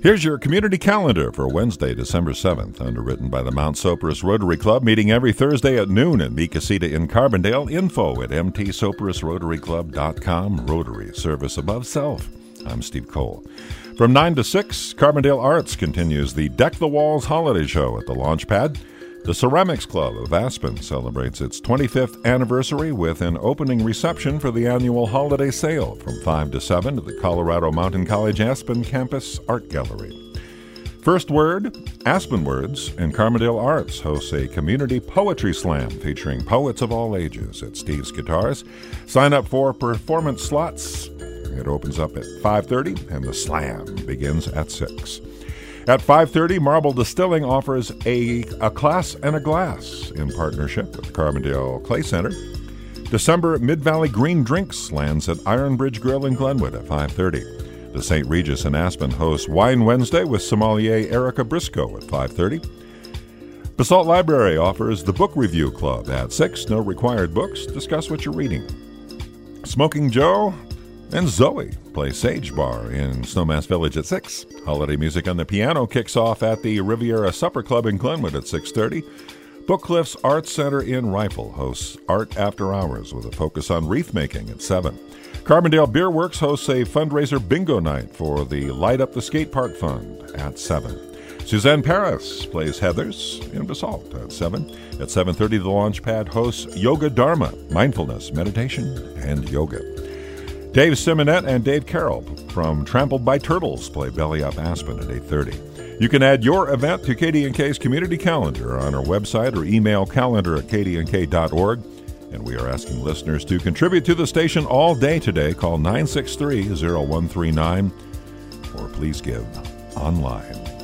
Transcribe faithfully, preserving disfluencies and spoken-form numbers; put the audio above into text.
Here's your community calendar for Wednesday, December seventh, underwritten by the Mount Sopris Rotary Club, meeting every Thursday at noon in Mi Casita in Carbondale. Info at m t sopris rotary club dot com. Rotary, service above self. I'm Steve Cole. From nine to six, Carbondale Arts continues the Deck the Walls holiday show at the Launchpad. The Ceramics Club of Aspen celebrates its twenty-fifth anniversary with an opening reception for the annual holiday sale from five to seven at the Colorado Mountain College Aspen Campus Art Gallery. First Word, Aspen Words, and Carbondale Arts hosts a community poetry slam featuring poets of all ages at Steve's Guitars. Sign up for performance slots. It opens up at five thirty, and the slam begins at six. At five thirty, Marble Distilling offers a, a class and a glass in partnership with Carbondale Clay Center. December Mid-Valley Green Drinks lands at Iron Bridge Grill in Glenwood at five thirty. The Saint Regis in Aspen hosts Wine Wednesday with sommelier Erica Briscoe at five thirty. Basalt Library offers the Book Review Club at six. No required books. Discuss what you're reading. Smoking Joe and Zoe play Sage Bar in Snowmass Village at six. Holiday music on the piano kicks off at the Riviera Supper Club in Glenwood at six thirty. Book Cliffs Arts Center in Rifle hosts Art After Hours with a focus on wreath making at seven. Carbondale Beer Works hosts a fundraiser bingo night for the Light Up the Skate Park Fund at seven. Suzanne Paris plays Heathers in Basalt at seven. At seven thirty, the Launchpad hosts Yoga Dharma, mindfulness, meditation, and yoga. Dave Simonette and Dave Carroll from Trampled by Turtles play Belly Up Aspen at eight thirty. You can add your event to K D and K's community calendar on our website or email calendar at k d n k dot org. And we are asking listeners to contribute to the station all day today. Call nine six three, zero one three nine or please give online.